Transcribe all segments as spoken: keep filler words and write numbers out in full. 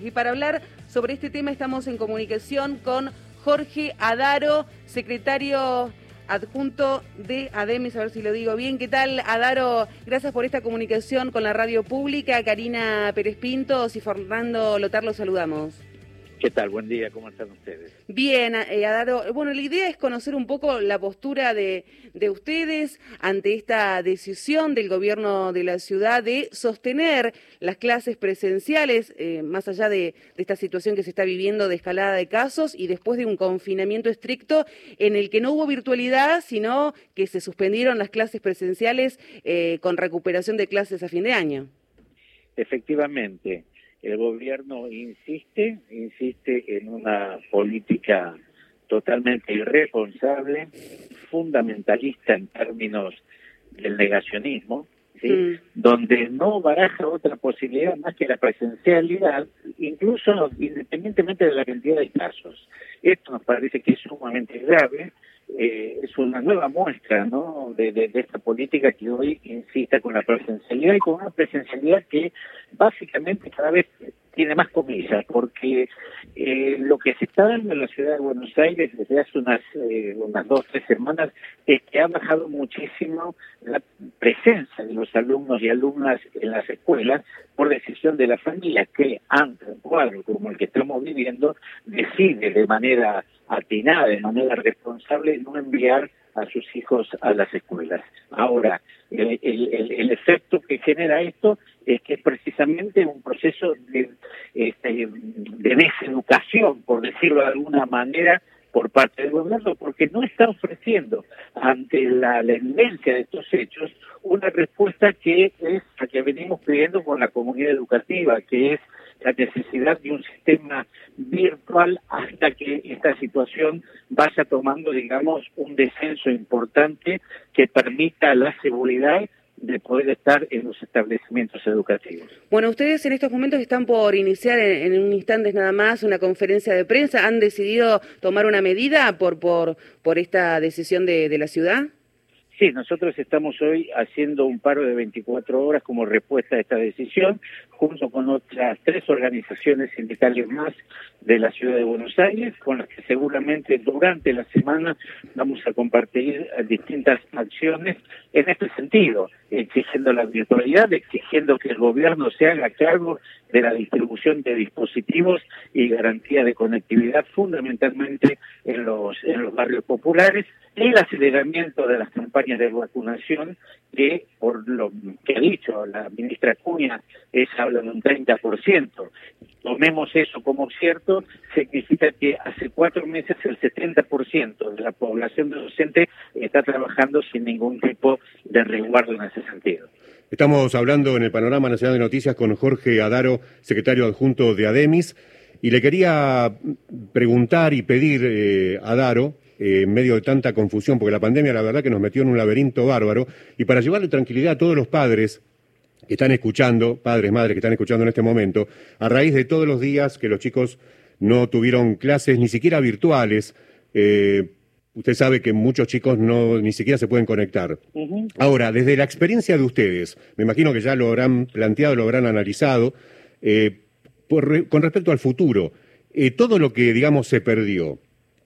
Y para hablar sobre este tema estamos en comunicación con Jorge Adaro, secretario adjunto de ADEMIS, a ver si lo digo bien. ¿Qué tal, Adaro? Gracias por esta comunicación con la radio pública. Karina Pérez Pintos y Fernando Lotar los saludamos. ¿Qué tal? Buen día, ¿cómo están ustedes? Bien, eh, Adaro. Bueno, la idea es conocer un poco la postura de, de ustedes ante esta decisión del gobierno de la ciudad de sostener las clases presenciales, eh, más allá de, de esta situación que se está viviendo de escalada de casos y después de un confinamiento estricto en el que no hubo virtualidad, sino que se suspendieron las clases presenciales eh, con recuperación de clases a fin de año. Efectivamente. El gobierno insiste, insiste en una política totalmente irresponsable, fundamentalista en términos del negacionismo, ¿sí? Mm. Donde no baraja otra posibilidad más que la presencialidad, incluso independientemente de la cantidad de casos. Esto nos parece que es sumamente grave. Eh, es una nueva muestra, ¿no?, de, de, de esta política que hoy insista con la presencialidad y con una presencialidad que básicamente cada vez tiene más comillas, porque eh, lo que se está dando en la ciudad de Buenos Aires desde hace unas, eh, unas dos, tres semanas es que ha bajado muchísimo la presencia de los alumnos y alumnas en las escuelas por decisión de la familia, que ante un cuadro como el que estamos viviendo decide de manera atinada, de manera responsable, no enviar a sus hijos a las escuelas. Ahora, el, el, el efecto que genera esto es que es precisamente un proceso de, este, de deseducación, por decirlo de alguna manera, por parte del gobierno, porque no está ofreciendo ante la, la evidencia de estos hechos una respuesta que es la que venimos pidiendo con la comunidad educativa, que es la necesidad de un sistema virtual hasta que esta situación vaya tomando, digamos, un descenso importante que permita la seguridad de poder estar en los establecimientos educativos. Bueno, ustedes en estos momentos están por iniciar en, en un instante nada más una conferencia de prensa. ¿Han decidido tomar una medida por por por esta decisión de, de la ciudad? Sí, nosotros estamos hoy haciendo un paro de veinticuatro horas como respuesta a esta decisión, junto con otras tres organizaciones sindicales más de la ciudad de Buenos Aires, con las que seguramente durante la semana vamos a compartir distintas acciones en este sentido, exigiendo la virtualidad, exigiendo que el gobierno se haga cargo de la distribución de dispositivos y garantía de conectividad fundamentalmente en los, en los barrios populares, el aceleramiento de las campañas de vacunación, que por lo que ha dicho la ministra Acuña, es habla de un treinta por ciento. Tomemos eso como cierto, significa que hace cuatro meses el setenta por ciento de la población docente está trabajando sin ningún tipo de resguardo en ese sentido. Estamos hablando en el Panorama Nacional de Noticias con Jorge Adaro, secretario adjunto de ADEMIS, y le quería preguntar y pedir, eh, Adaro, eh, en medio de tanta confusión, porque la pandemia la verdad que nos metió en un laberinto bárbaro, y para llevarle tranquilidad a todos los padres que están escuchando, padres, madres que están escuchando en este momento, a raíz de todos los días que los chicos no tuvieron clases ni siquiera virtuales, eh, usted sabe que muchos chicos no ni siquiera se pueden conectar. Uh-huh. Ahora, desde la experiencia de ustedes, me imagino que ya lo habrán planteado, lo habrán analizado, eh, por, con respecto al futuro, eh, todo lo que, digamos, se perdió,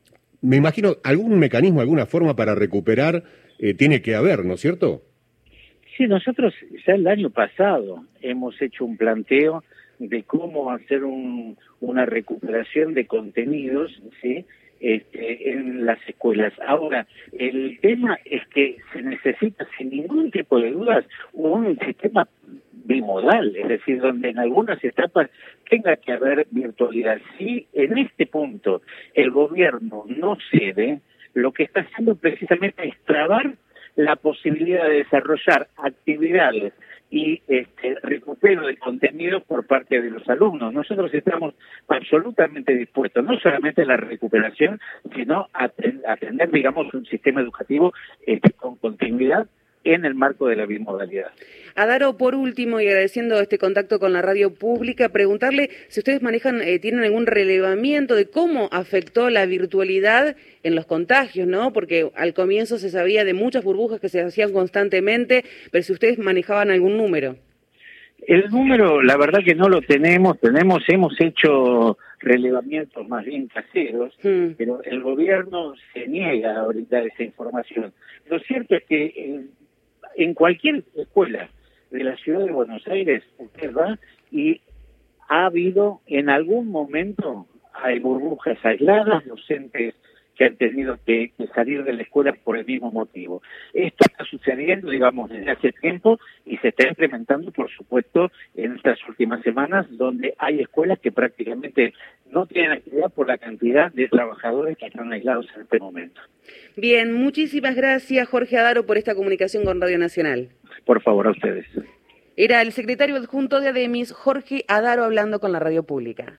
me imagino algún mecanismo, alguna forma para recuperar eh, tiene que haber, ¿no es cierto? Sí, nosotros ya el año pasado hemos hecho un planteo de cómo hacer un, una recuperación de contenidos, ¿sí?, Este, en las escuelas. Ahora, el tema es que se necesita, sin ningún tipo de dudas, un sistema bimodal, es decir, donde en algunas etapas tenga que haber virtualidad. Si en este punto el gobierno no cede, lo que está haciendo precisamente es trabar la posibilidad de desarrollar actividades y este recupero de contenidos por parte de los alumnos. Nosotros estamos absolutamente dispuestos, no solamente a la recuperación, sino a, a tener, digamos, un sistema educativo este, con continuidad en el marco de la bimodalidad. Adaro, por último, y agradeciendo este contacto con la radio pública, preguntarle si ustedes manejan, eh, tienen algún relevamiento de cómo afectó la virtualidad en los contagios, ¿no? Porque al comienzo se sabía de muchas burbujas que se hacían constantemente, pero si ustedes manejaban algún número. El número, la verdad que no lo tenemos, tenemos, hemos hecho relevamientos más bien caseros, mm. pero el gobierno se niega a brindar esa información. Lo cierto es que en, en cualquier escuela de la ciudad de Buenos Aires, usted va y ha habido en algún momento, hay burbujas aisladas, docentes que han tenido que, que salir de la escuela por el mismo motivo. Esto está sucediendo, digamos, desde hace tiempo y se está implementando, por supuesto, en estas últimas semanas, donde hay escuelas que prácticamente no tienen actividad por la cantidad de trabajadores que están aislados en este momento. Bien, muchísimas gracias, Jorge Adaro, por esta comunicación con Radio Nacional. Por favor, a ustedes. Era el secretario adjunto de ADEMIS, Jorge Adaro, hablando con la radio pública.